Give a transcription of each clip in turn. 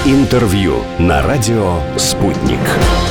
Интервью на радио «Спутник».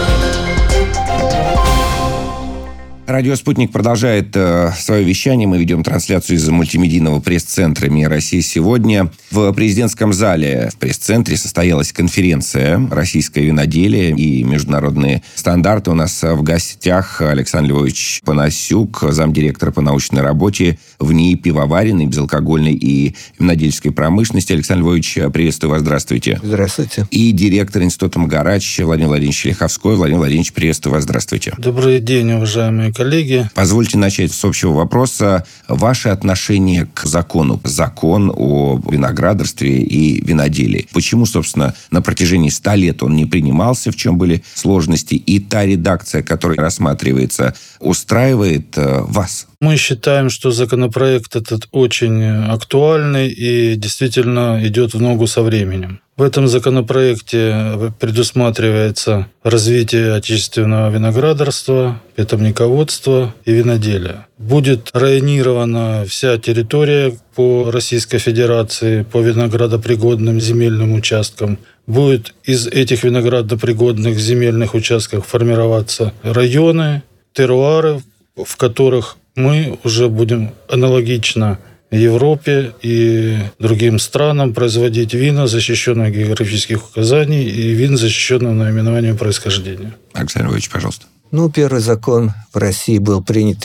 Радио «Спутник» продолжает свое вещание. Мы ведем трансляцию из мультимедийного пресс-центра «МИА России» сегодня. В президентском зале в пресс-центре состоялась конференция «Российское виноделие и международные стандарты». У нас в гостях Александр Львович Панасюк, замдиректора по научной работе в НИИ пивоваренной, безалкогольной и винодельской промышленности. Александр Львович, приветствую вас. Здравствуйте. Здравствуйте. И директор Института МАГАРАЧ Владимир Владимирович Лиховской. Владимир Владимирович, приветствую вас. Здравствуйте. Добрый день, уважаемые коллеги. Позвольте начать с общего вопроса. Ваше отношение к закону. Закон о виноградарстве и виноделии. Почему, собственно, на протяжении 100 лет он не принимался, в чем были сложности? И та редакция, которая рассматривается, устраивает вас? Мы считаем, что законопроект этот очень актуальный и действительно идет в ногу со временем. В этом законопроекте предусматривается развитие отечественного виноградарства, питомниководства и виноделия. Будет районирована вся территория по Российской Федерации по виноградопригодным земельным участкам. Будет из этих виноградопригодных земельных участков формироваться районы, теруары, в которых мы уже будем аналогично Европе и другим странам производить вина, защищенных географических указаний, и вин, защищенных наименованием происхождения. Александр Львович, пожалуйста. Первый закон в России был принят в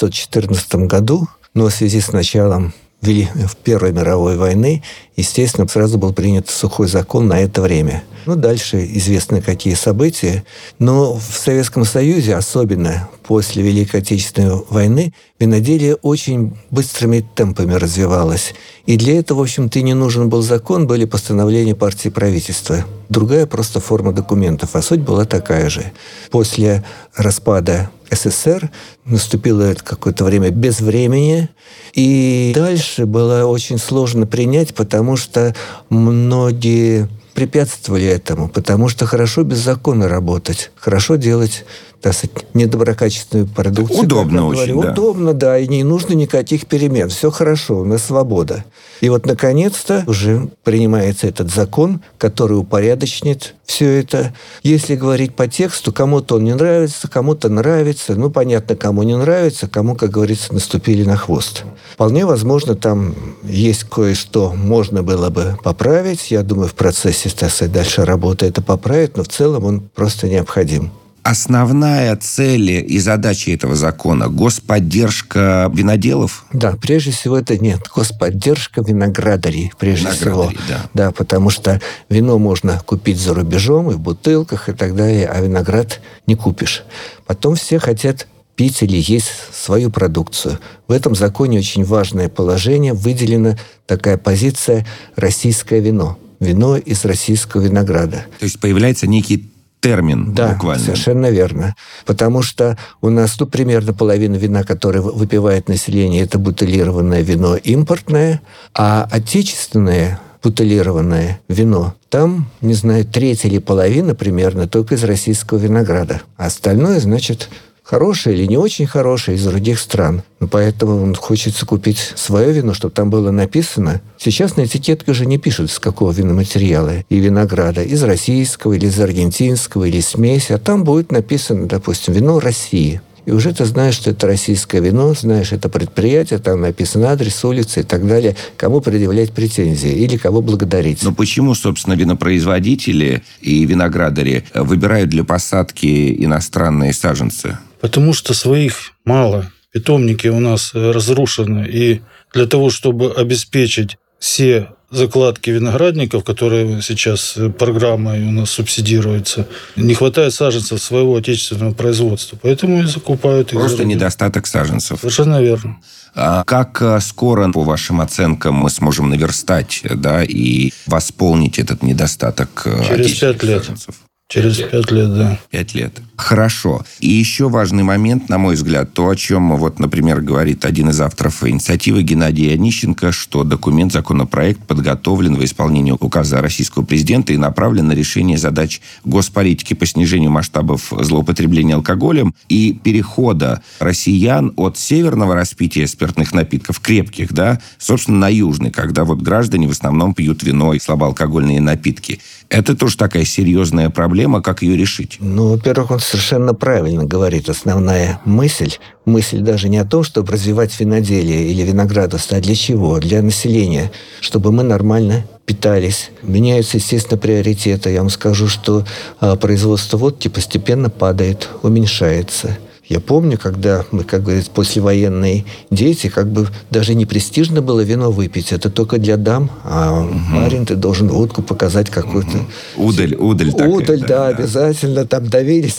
1914 году, но в связи с началом Первой мировой войны, естественно, сразу был принят сухой закон на это время. Дальше известны какие события. Но в Советском Союзе, особенно после Великой Отечественной войны, виноделие очень быстрыми темпами развивалось. И для этого, в общем-то, и не нужен был закон, были постановления партии и правительства. Другая просто форма документов, а суть была такая же. После распада СССР наступило какое-то время безвременья, и дальше было очень сложно принять, потому что многие препятствовали этому, потому что хорошо без закона работать, хорошо делать, так сказать, недоброкачественную продукцию. Удобно очень, да. Удобно, да, и не нужно никаких перемен. Все хорошо, у нас свобода. И наконец-то, уже принимается этот закон, который упорядочнит все это. Если говорить по тексту, кому-то он не нравится, кому-то нравится. Понятно, кому не нравится, кому, как говорится, наступили на хвост. Вполне возможно, там есть кое-что можно было бы поправить. Я думаю, в процессе, так сказать, дальше работы это поправит, но в целом он просто необходим. Основная цель и задача этого закона – господдержка виноделов? Да, прежде всего это господдержка виноградарей, прежде всего. Да, потому что вино можно купить за рубежом и в бутылках и так далее, а виноград не купишь. Потом все хотят пить или есть свою продукцию. В этом законе очень важное положение, выделена такая позиция «российское вино». Вино из российского винограда. То есть появляется некий термин, да, буквально. Да, совершенно верно. Потому что у нас примерно половина вина, которое выпивает население, это бутилированное вино импортное, а отечественное бутилированное вино, там, не знаю, треть или половина примерно только из российского винограда. А остальное, значит, хорошее или не очень хорошее из других стран. Поэтому хочется купить свое вино, чтобы там было написано. Сейчас на этикетке уже не пишут, с какого виноматериала и винограда. Из российского, или из аргентинского, или смеси. А там будет написано, допустим, вино России. И уже ты знаешь, что это российское вино, знаешь, это предприятие, там написан адрес, улица и так далее, кому предъявлять претензии или кого благодарить. Но почему, собственно, винопроизводители и виноградари выбирают для посадки иностранные саженцы? Потому что своих мало. Питомники у нас разрушены. И для того, чтобы обеспечить все закладки виноградников, которые сейчас программой у нас субсидируются, не хватает саженцев своего отечественного производства. Поэтому и закупают их. Просто недостаток саженцев. Совершенно верно. А как скоро, по вашим оценкам, мы сможем наверстать, и восполнить этот недостаток через 5 лет. саженцев? Через 5 лет, да. 5 лет. Хорошо. И еще важный момент, на мой взгляд, то, о чем, вот, например, говорит один из авторов инициативы Геннадий Онищенко, что законопроект подготовлен во исполнение указа российского президента и направлен на решение задач госполитики по снижению масштабов злоупотребления алкоголем и перехода россиян от северного распития спиртных напитков, крепких, да, собственно, на южный, когда вот граждане в основном пьют вино и слабоалкогольные напитки. Это тоже такая серьезная проблема. Как ее решить? Ну, во-первых, он совершенно правильно говорит. Основная мысль даже не о том, чтобы развивать виноделие или виноградарство, а для чего? Для населения, чтобы мы нормально питались. Меняются, естественно, приоритеты. Я вам скажу, что производство водки постепенно падает, уменьшается. Я помню, когда мы, как говорится, послевоенные дети, как бы даже не престижно было вино выпить. Это только для дам. А парень, ты должен водку показать какую-то... Удаль такая. Удаль, да, обязательно. Там давились,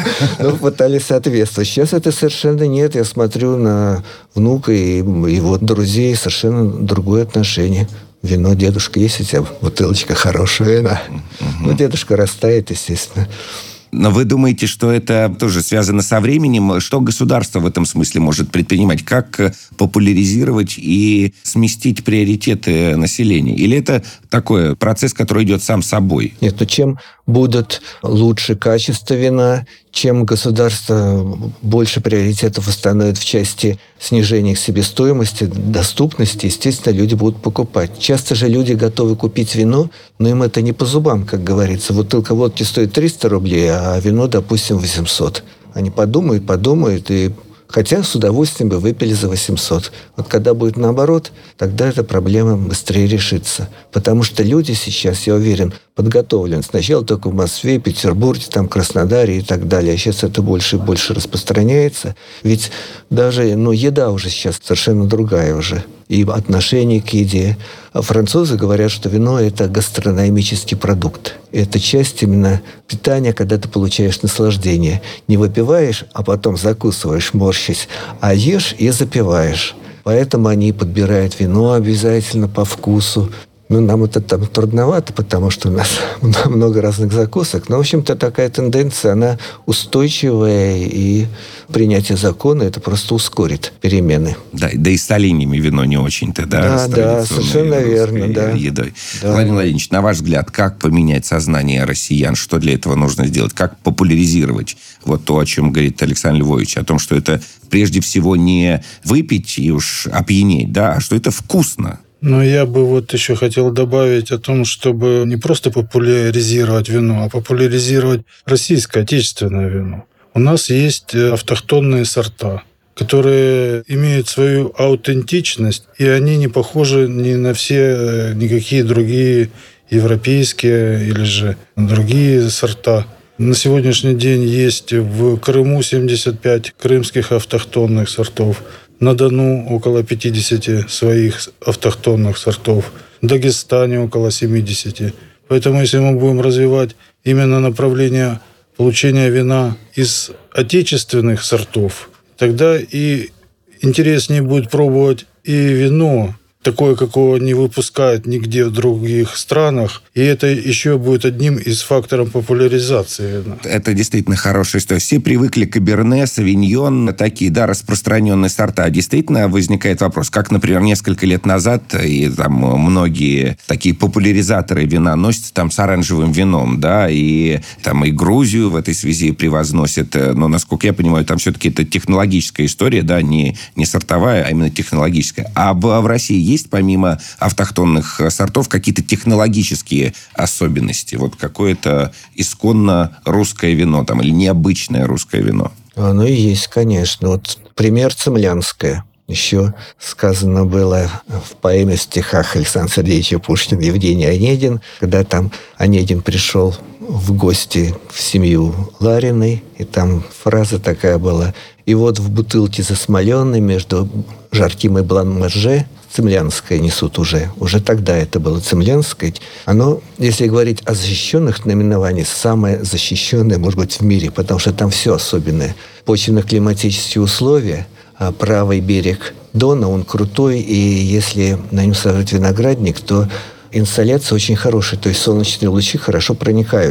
но пытались соответствовать. Сейчас это совершенно нет. Я смотрю на внука и его друзей. Совершенно другое отношение. Вино, дедушка, есть у тебя бутылочка хорошая вина? Ну, дедушка растает, естественно. Но вы думаете, что это тоже связано со временем? Что государство в этом смысле может предпринимать? Как популяризировать и сместить приоритеты населения? Или это такой процесс, который идет сам собой? Нет, ну чем будут лучше качество вина, чем государство больше приоритетов установит в части снижения их себестоимости, доступности, естественно, люди будут покупать. Часто же люди готовы купить вино, но им это не по зубам, как говорится. Бутылка водки стоит 300 рублей, а вино, допустим, 800. Они подумают и... Хотя с удовольствием бы выпили за 800. Вот когда будет наоборот, тогда эта проблема быстрее решится. Потому что люди сейчас, я уверен, подготовлены. Сначала только в Москве, Петербурге, там, Краснодаре и так далее. А сейчас это больше и больше распространяется. Ведь даже еда уже сейчас совершенно другая уже. И отношение к еде. А французы говорят, что вино – это гастрономический продукт. Это часть именно питания, когда ты получаешь наслаждение. Не выпиваешь, а потом закусываешь, морщись, а ешь и запиваешь. Поэтому они подбирают вино обязательно по вкусу. Нам это там трудновато, потому что у нас много разных закусок. Но, в общем-то, такая тенденция, она устойчивая, и принятие закона это просто ускорит перемены. Да и с оленями вино не очень-то, да? Да, совершенно верно, да. Едой. Да. Владимир Владимирович, на ваш взгляд, как поменять сознание россиян? Что для этого нужно сделать? Как популяризировать вот то, о чем говорит Александр Львович? О том, что это прежде всего не выпить и уж опьянеть, да, а что это вкусно. Но я бы вот еще хотел добавить о том, чтобы не просто популяризировать вино, а популяризировать российское, отечественное вино. У нас есть автохтонные сорта, которые имеют свою аутентичность, и они не похожи ни на все никакие другие европейские или же другие сорта. На сегодняшний день есть в Крыму 75 крымских автохтонных сортов, на Дону около 50 своих автохтонных сортов, в Дагестане около 70. Поэтому если мы будем развивать именно направление получения вина из отечественных сортов, тогда и интереснее будет пробовать и вино, такое, какого не выпускают нигде в других странах. И это еще будет одним из факторов популяризации. Это действительно хорошая история. Все привыкли к Каберне, Савиньон, такие, да, распространенные сорта. Действительно возникает вопрос, как, например, несколько лет назад, и там многие такие популяризаторы вина носятся там с оранжевым вином, да, и там и Грузию в этой связи превозносят. Но, насколько я понимаю, там все-таки это технологическая история, да, не сортовая, а именно технологическая. А в России есть помимо автохтонных сортов какие-то технологические особенности? Вот какое-то исконно русское вино там, или необычное русское вино? Оно и есть, конечно. Вот пример цимлянское. Еще сказано было в поэме, в стихах Александра Сергеевича Пушкина «Евгений Онегин», когда там Онегин пришел в гости в семью Лариной, и там фраза такая была: «И вот в бутылке засмоленной между жарким и блан-манже цимлянское несут уже». Уже тогда это было цимлянское. Оно, если говорить о защищенных наименованиях, самое защищенное, может быть, в мире, потому что там все особенное. Почвенно-климатические условия, а правый берег Дона, он крутой, и если на нем сажать виноградник, то инсоляция очень хорошая, то есть солнечные лучи хорошо проникают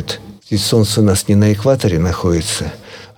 Ведь солнце у нас не на экваторе находится.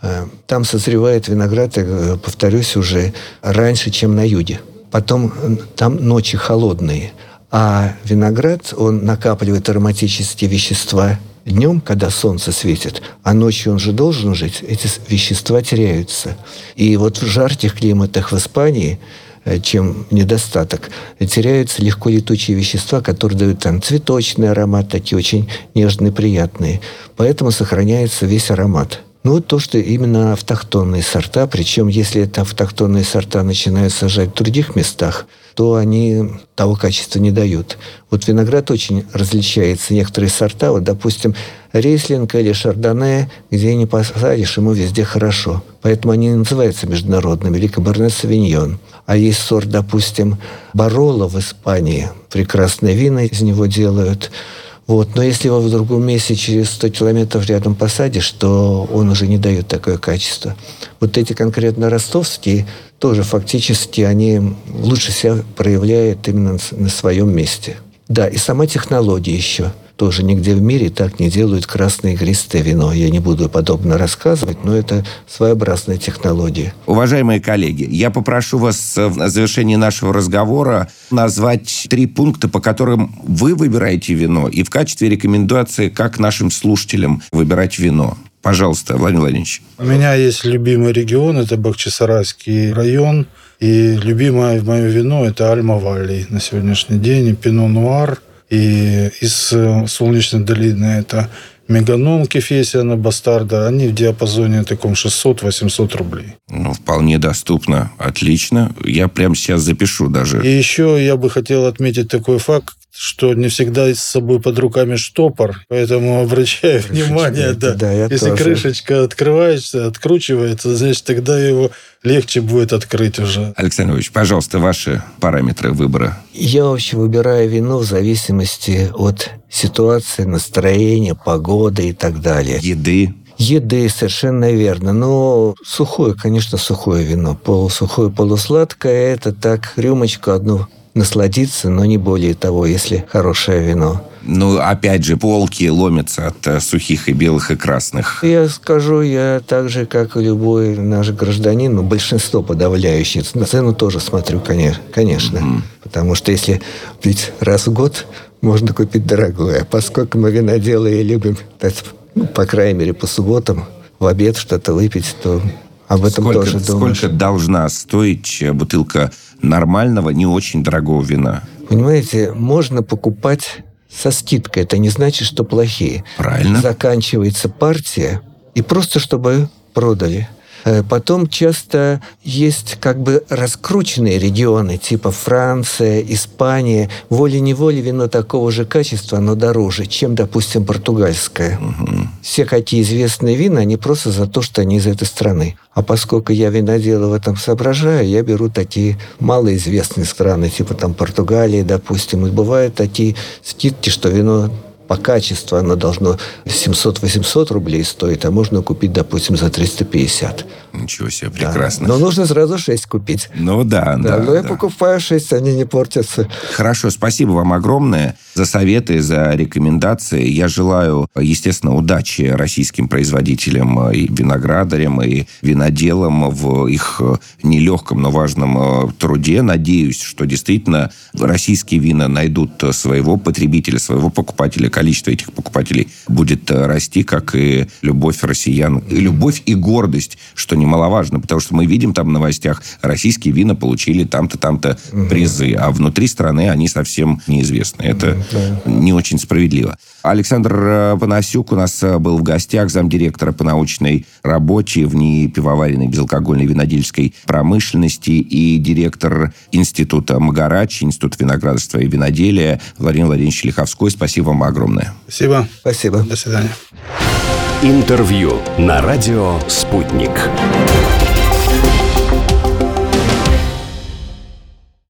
Там созревает виноград, я повторюсь, уже раньше, чем на юге. Потом там ночи холодные. А виноград, он накапливает ароматические вещества днем, когда солнце светит, а ночью он же должен жить, эти вещества теряются. И вот в жарких климатах в Испании, чем недостаток, теряются легко летучие вещества, которые дают там цветочный аромат, такие очень нежные, приятные. Поэтому сохраняется весь аромат. Ну, вот то, что именно автохтонные сорта, причем если это автохтонные сорта начинают сажать в других местах, то они того качества не дают. Вот виноград очень различается. Некоторые сорта, вот, допустим, рислинг или шардоне, где не посадишь, ему везде хорошо. Поэтому они называются международными, или каберне савиньон. А есть сорт, допустим, бароло в Испании. Прекрасные вина из него делают. Вот. Но если его в другом месте через 100 километров рядом посадишь, то он уже не дает такое качество. Вот эти конкретно ростовские тоже фактически они лучше себя проявляют именно на своем месте. Да, и сама технология еще. Тоже нигде в мире так не делают красное игристое вино. Я не буду подробно рассказывать, но это своеобразная технология. Уважаемые коллеги, я попрошу вас в завершении нашего разговора назвать 3 пункта, по которым вы выбираете вино, и в качестве рекомендации, как нашим слушателям выбирать вино. Пожалуйста, Владимир Владимирович. У меня есть любимый регион, это Бахчисарайский район. И любимое мое вино – это Альма-Валли на сегодняшний день, и Пино-Нуар. И из Солнечной долины это Меганон, Кефесиана, Бастарда. Они в диапазоне таком 600-800 рублей. Ну, вполне доступно. Отлично. Я прямо сейчас запишу даже. И еще я бы хотел отметить такой факт, что не всегда с собой под руками штопор, поэтому обращаю внимание, если тоже. Крышечка открывается, откручивается, значит, тогда его легче будет открыть уже. Александр Ильич, пожалуйста, ваши параметры выбора. Я вообще выбираю вино в зависимости от ситуации, настроения, погоды и так далее. Еды, совершенно верно. Но сухое, конечно, сухое вино. Полусухое, полусладкое, это так, рюмочку одну насладиться, но не более того, если хорошее вино. Ну, опять же, полки ломятся от сухих и белых, и красных. Я скажу, я так же, как и любой наш гражданин, но большинство подавляющее, на цену тоже смотрю, конечно. Mm-hmm. Потому что если пить раз в год, можно купить дорогое. Поскольку мы виноделы и любим, по крайней мере, по субботам в обед что-то выпить, то об этом тоже думаешь. Сколько должна стоить бутылка нормального, не очень дорогого вина? Понимаете, можно покупать со скидкой. Это не значит, что плохие. Правильно. Заканчивается партия, и просто чтобы продали. Потом часто есть как бы раскрученные регионы, типа Франция, Испания. Волей-неволей вино такого же качества, но дороже, чем, допустим, португальское. Угу. Все какие известные вина, они просто за то, что они из этой страны. А поскольку я винодела в этом соображаю, я беру такие малоизвестные страны, типа там Португалии, допустим. И бывают такие скидки, что вино по качеству оно должно 700-800 рублей стоить, а можно купить, допустим, за 350. Ничего себе, прекрасно. Да. Но нужно сразу 6 купить. Ну да. Но я покупаю 6, они не портятся. Хорошо, спасибо вам огромное за советы, за рекомендации. Я желаю, естественно, удачи российским производителям, и виноградарям, и виноделам в их нелегком, но важном труде. Надеюсь, что действительно российские вина найдут своего потребителя, своего покупателя. Количество этих покупателей будет расти, как и любовь россиян. И любовь и гордость, что немаловажно, потому что мы видим там в новостях, российские вина получили там-то, там-то призы, а внутри страны они совсем неизвестны. Это не очень справедливо. Александр Панасюк у нас был в гостях, замдиректора по научной работе в НИИ пивоваренной безалкогольной винодельческой промышленности и директор Института Магарач, Института виноградарства и виноделия Владимир Владимирович Лиховской. Спасибо вам огромное. Спасибо. Спасибо. До свидания. Интервью на радио «Спутник».